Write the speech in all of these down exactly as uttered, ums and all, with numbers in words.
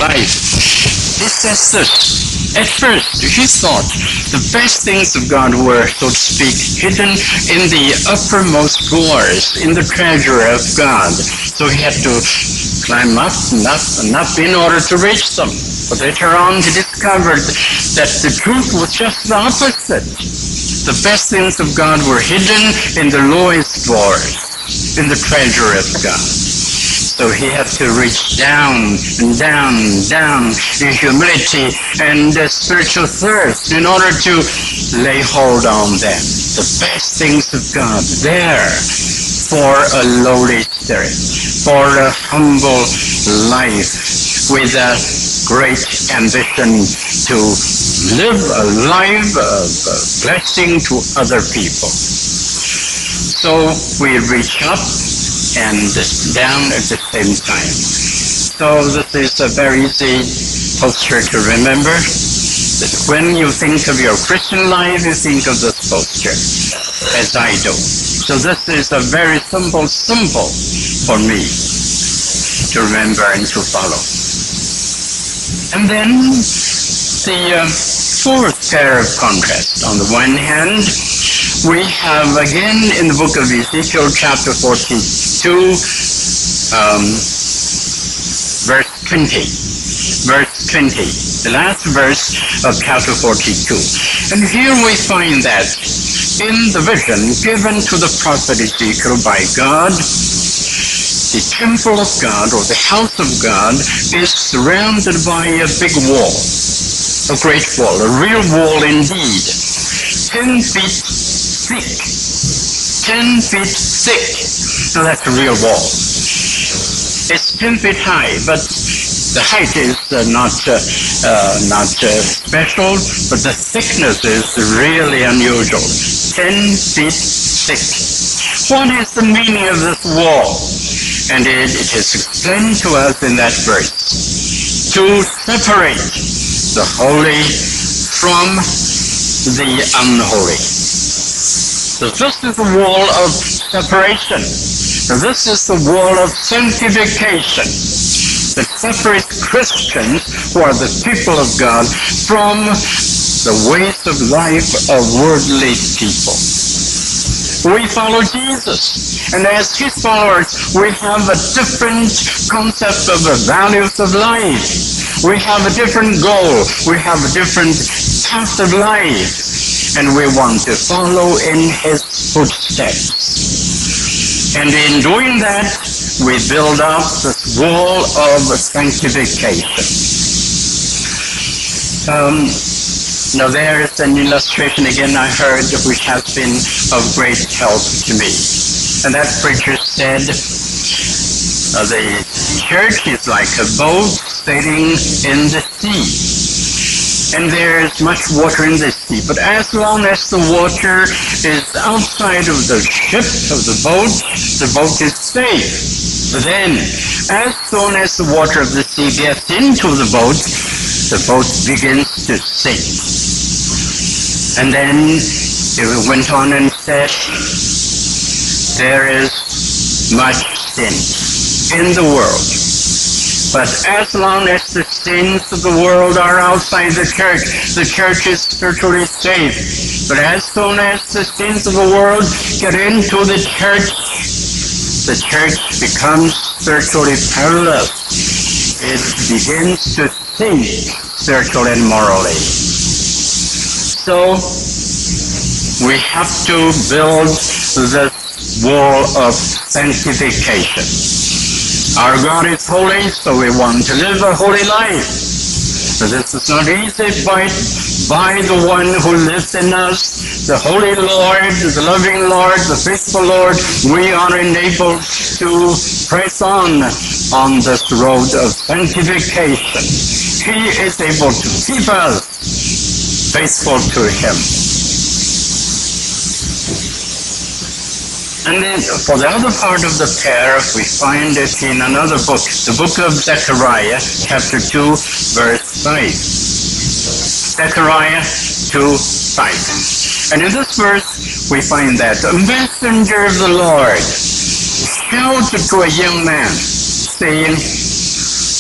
life. He says this. At first, he thought the best things of God were, so to speak, hidden in the uppermost drawers, in the treasure of God. So he had to climb up and up and up in order to reach them. But later on, he discovered that the truth was just the opposite. The best things of God were hidden in the lowest drawers, in the treasure of God. So he had to reach down and down and down in humility and uh, spiritual thirst in order to lay hold on them. The best things of God there for a lowly spirit, for a humble life with a great ambition to live a life of blessing to other people. So we reach up and down at the same time. So this is a very easy posture to remember, that when you think of your Christian life, you think of this posture, as I do. So this is a very simple symbol for me to remember and to follow. And then the uh, fourth pair of contrast. On the one hand, we have again in the book of Ezekiel chapter forty-two, um, verse twenty. Verse twenty, the last verse of chapter forty-two. And here we find that in the vision given to the prophet Ezekiel by God, the temple of God, or the house of God, is surrounded by a big wall, a great wall, a real wall indeed, ten feet thick, ten feet thick. Now that's a real wall. It's ten feet high, but the height is uh, not uh, uh, not uh, special, but the thickness is really unusual. Ten feet thick. What is the meaning of this wall? And it, it is explained to us in that verse. To separate the holy from the unholy. So this is the wall of separation. This is the wall of sanctification that separates Christians, who are the people of God, from the ways of life of worldly people. We follow Jesus, and as his followers, we have a different concept of the values of life. We have a different goal. We have a different path of life, and we want to follow in his footsteps. And in doing that, we build up this wall of sanctification. Um, now there is an illustration again I heard which has been of great help to me. And that preacher said, uh, the church is like a boat sailing in the sea. And there is much water in the sea. But as long as the water is outside of the ship, of the boat, the boat is safe. But then, as soon as the water of the sea gets into the boat, the boat begins to sink. And then he went on and said, there is much sin in the world. But as long as the sins of the world are outside the church, the church is spiritually safe. But as soon as the sins of the world get into the church, the church becomes spiritually perilous. It begins to sink spiritually and morally. So we have to build this wall of sanctification. Our God is holy, so we want to live a holy life. But this is not easy, but by the one who lives in us, the Holy Lord, the loving Lord, the faithful Lord, we are enabled to press on on this road of sanctification. He is able to keep us faithful to him. And then for the other part of the pair, we find it in another book, the book of Zechariah, chapter two, verse five. Zechariah two, five. And in this verse, we find that a messenger of the Lord shouted to a young man, saying,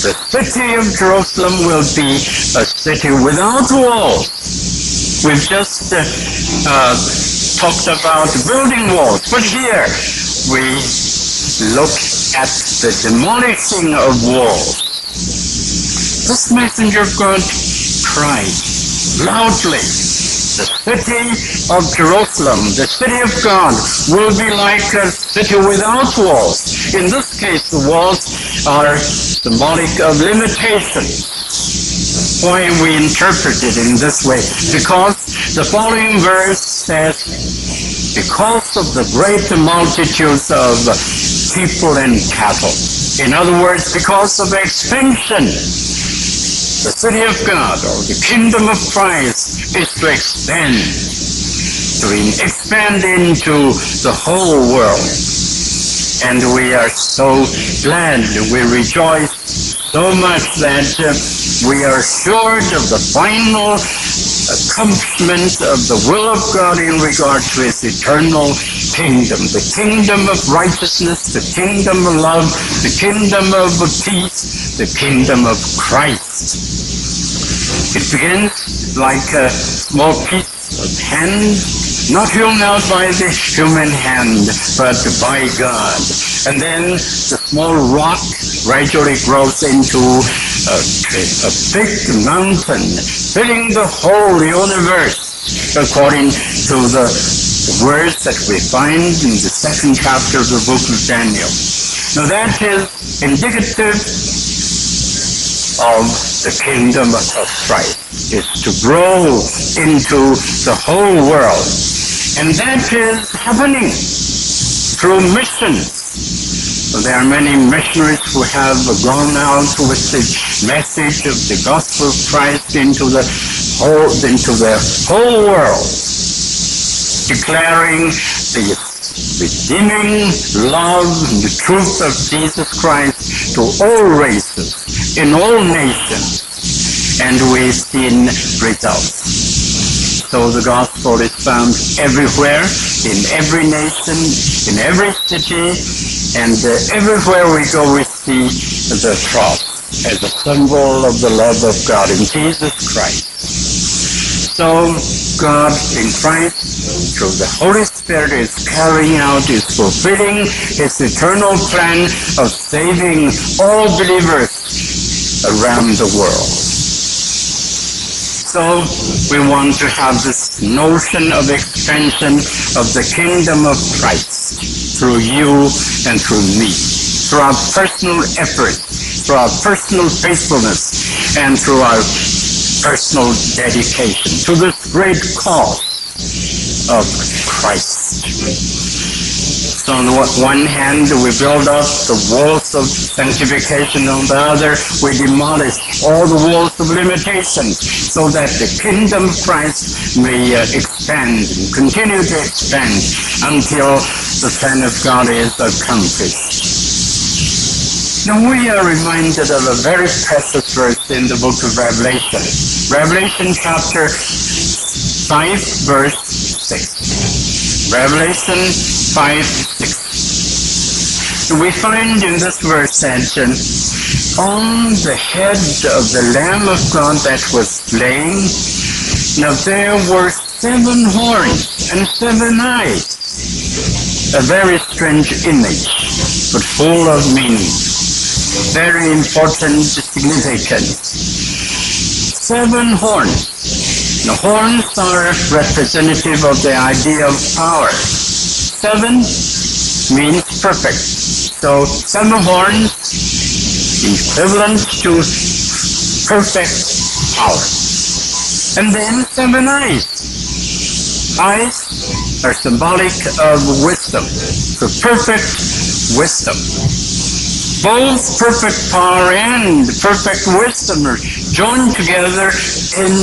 The city of Jerusalem will be a city without walls. We've just uh, uh, talked about building walls, but here we look at the demolishing of walls. This messenger of God cried loudly, the city of Jerusalem, the city of God, will be like a city without walls. In this case, the walls are symbolic of limitations. Why we interpret it in this way? Because the following verse says, because of the great multitudes of people and cattle. In other words, because of expansion. The city of God, or the kingdom of Christ, is to expand, to expand into the whole world. And we are so glad, we rejoice so much that uh, we are assured of the final accomplishment of the will of God in regard to His eternal kingdom, the kingdom of righteousness, the kingdom of love, the kingdom of peace, the kingdom of Christ. It begins like a small piece of hand, not hewn out by the human hand, but by God. And then the small rock gradually grows into a, a big mountain, filling the whole universe, according to the words that we find in the second chapter of the book of Daniel. Now that is indicative of the kingdom of Christ, is to grow into the whole world. And that is happening through missions. There are many missionaries who have gone out with the message of the gospel of Christ into the whole, into the whole world, declaring the redeeming love and the truth of Jesus Christ to all races, in all nations, and we've seen results. So the gospel is found everywhere, in every nation, in every city, and uh, everywhere we go we see the cross as a symbol of the love of God in Jesus Christ. So God in Christ, through the Holy Spirit, is carrying out, is fulfilling His eternal plan of saving all believers around the world. So we want to have this notion of expansion of the kingdom of Christ through you and through me, through our personal effort, through our personal faithfulness, and through our personal dedication to this great cause of Christ. So on the one hand, we build up the walls of sanctification. On the other, we demolish all the walls of limitation so that the kingdom of Christ may uh, expand and continue to expand until the plan of God is accomplished. Now we are reminded of a very precious verse in the book of Revelation. Revelation chapter five, verse six. Revelation five, six. We find in this verse that on the head of the Lamb of God that was slain, now there were seven horns and seven eyes. A very strange image, but full of meaning. Very important significance. Seven horns. The horns are representative of the idea of power. Seven means perfect. So seven horns equivalent to perfect power. And then seven eyes. Eyes are symbolic of wisdom. So perfect wisdom. Both perfect power and perfect wisdom are joined together in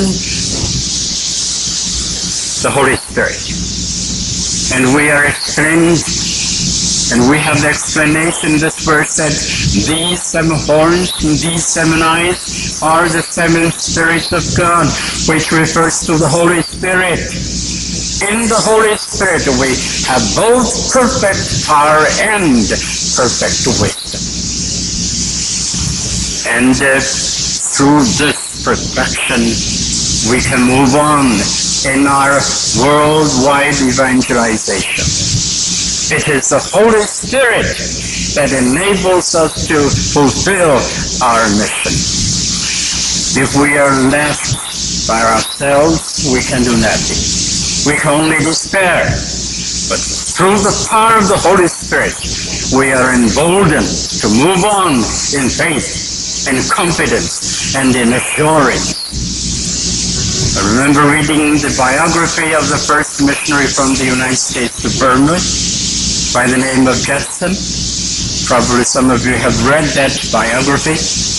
the Holy Spirit. And we are explained, and we have the explanation in this verse that these seven horns and these seven eyes are the seven spirits of God, which refers to the Holy Spirit. In the Holy Spirit we have both perfect power and perfect wisdom. And uh, through this perfection, we can move on in our worldwide evangelization. It is the Holy Spirit that enables us to fulfill our mission. If we are left by ourselves, we can do nothing. We can only despair. But through the power of the Holy Spirit, we are emboldened to move on in faith, in confidence, and in assurance. I remember reading the biography of the first missionary from the United States to Burma by the name of Judson. Probably some of you have read that biography.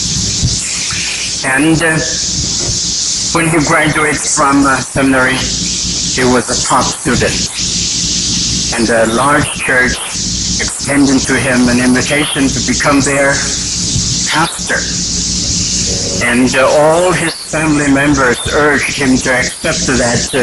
And uh, when he graduated from uh, seminary, he was a top student. And a large church extended to him an invitation to become their pastor. And uh, all his family members urged him to accept that uh,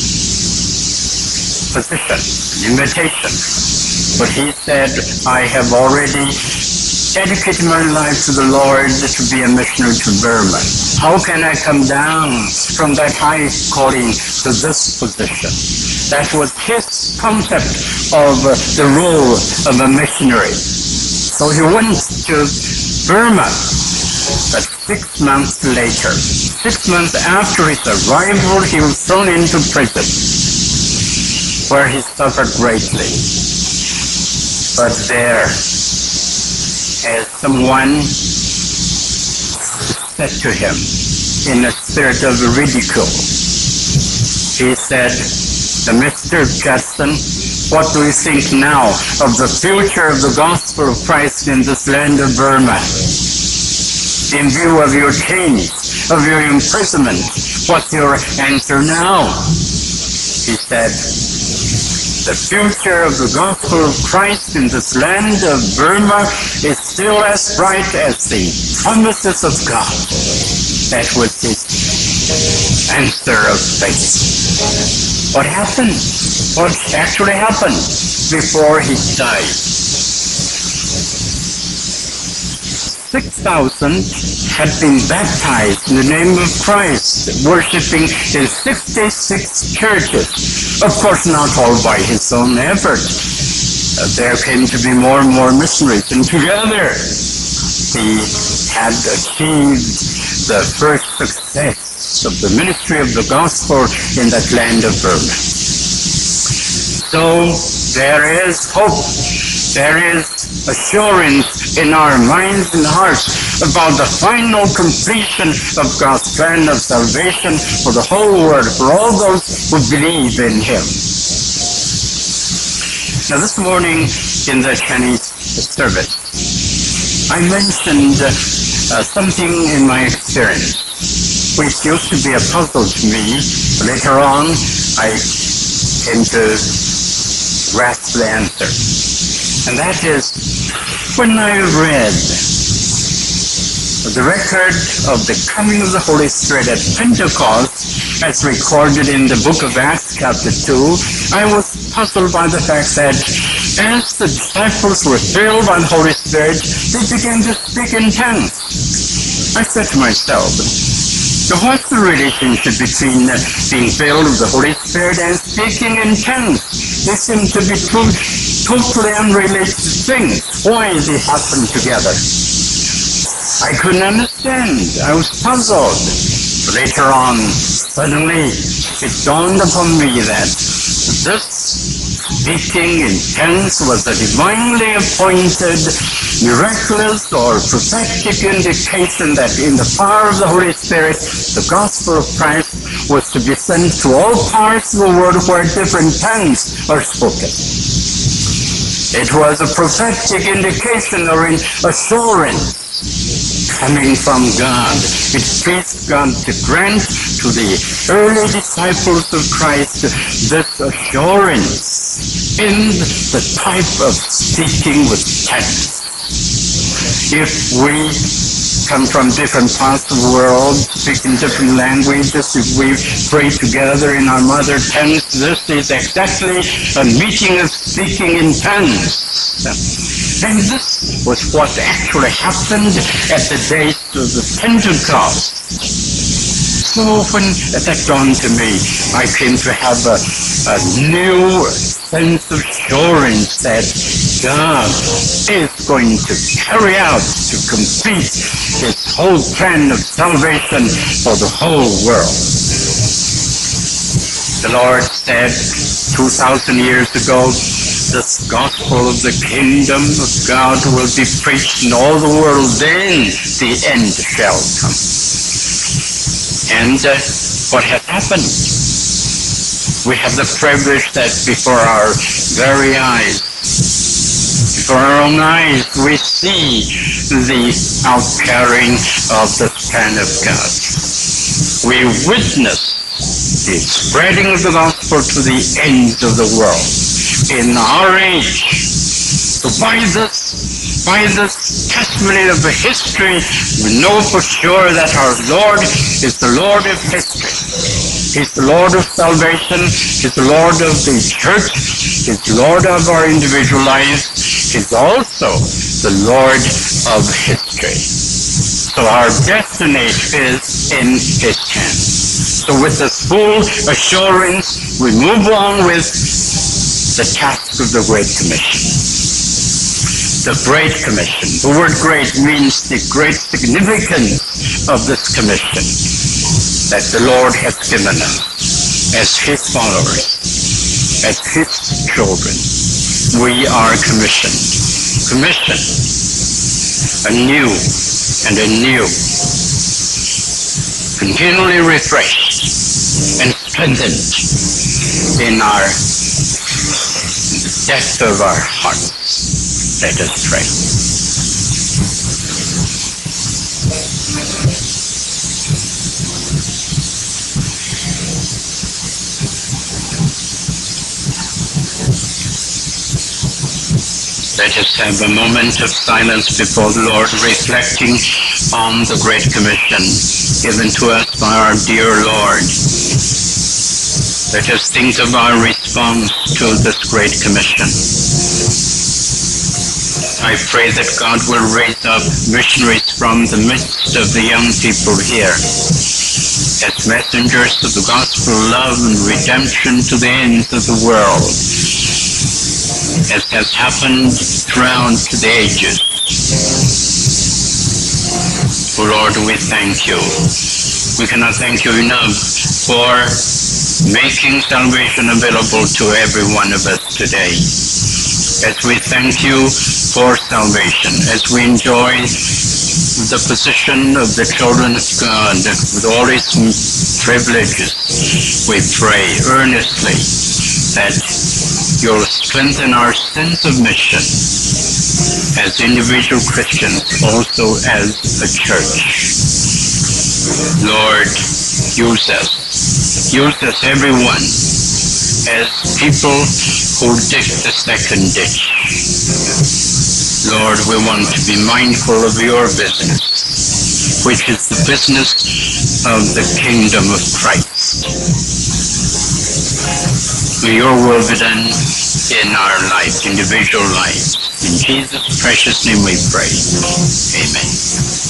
position, invitation. But he said, I have already dedicated my life to the Lord to be a missionary to Burma. How can I come down from that high calling to this position? That was his concept of uh, the role of a missionary. So he went to Burma. But six months later, six months after his arrival, he was thrown into prison, where he suffered greatly. But there, as someone said to him in a spirit of ridicule, he said, Mister Judson, what do you think now of the future of the gospel of Christ in this land of Burma? In view of your change, of your imprisonment, what's your answer now? He said, the future of the gospel of Christ in this land of Burma is still as bright as the promises of God. That was his answer of faith. What happened? What actually happened before he died? six thousand had been baptized in the name of Christ, worshiping in sixty-six churches. Of course, not all by his own effort. Uh, there came to be more and more missionaries, and together he had achieved the first success of the ministry of the gospel in that land of Burma. So there is hope. There is assurance in our minds and hearts about the final completion of God's plan of salvation for the whole world, for all those who believe in Him. Now this morning in the Chinese service, I mentioned uh, something in my experience, which used to be a puzzle to me. Later on, I came to grasp the answer. And that is, when I read the record of the coming of the Holy Spirit at Pentecost, as recorded in the book of Acts chapter two, I was puzzled by the fact that as the disciples were filled by the Holy Spirit, they began to speak in tongues. I said to myself, so what's the relationship between uh, being filled with the Holy Spirit and speaking in tongues? They seem to be two totally unrelated things. Why did they happen together? I couldn't understand. I was puzzled. Later on, suddenly it dawned upon me that this speaking in tongues was a divinely appointed, miraculous or prophetic indication that in the power of the Holy Spirit, the gospel of Christ was to be sent to all parts of the world where different tongues are spoken. It was a prophetic indication or an assurance coming from God. It pleased God to grant to the early disciples of Christ this assurance in the type of speaking with tongues. If we come from different parts of the world, speaking different languages, if we pray together in our mother tongues, this is exactly a meeting of speaking in tongues. then this was what actually happened at the days of the Pentecost. So when that dawned to me, I came to have a, a new sense of assurance that God is going to carry out, to complete His whole plan of salvation for the whole world. The Lord said two thousand years ago, this gospel of the kingdom of God will be preached in all the world, then the end shall come. And uh, what has happened? We have the privilege that before our very eyes, before our own eyes, we see the outcarrying of the plan of God. We witness the spreading of the gospel to the ends of the world in our age. So by this, by this testimony of the history, we know for sure that our Lord is the Lord of history. He's the Lord of salvation. He's the Lord of the church. He's the Lord of our individual lives. He's also the Lord of history. So our destiny is in His hands. So with this full assurance, we move on with the task of the Great Commission. The Great Commission. The word great means the great significance of this commission that the Lord has given us as His followers, as His children. We are commissioned. Commissioned anew and anew, continually refreshed and strengthened in our in the depth of our hearts. Let us pray. Let us have a moment of silence before the Lord, reflecting on the Great Commission given to us by our dear Lord. Let us think of our response to this Great Commission. I pray that God will raise up missionaries from the midst of the young people here as messengers of the gospel of love and redemption to the ends of the world, as has happened throughout the ages. Oh Lord, we thank you. We cannot thank you enough for making salvation available to every one of us today. As we thank you for salvation, as we enjoy the position of the children of God with all its privileges, we pray earnestly that you'll strengthen our sense of mission as individual Christians, also as a church. Lord, use us. Use us, everyone, as people who dig the second ditch. Lord, we want to be mindful of your business, which is the business of the kingdom of Christ. May your will be done in our life, individual lives. In Jesus' precious name we pray. Amen.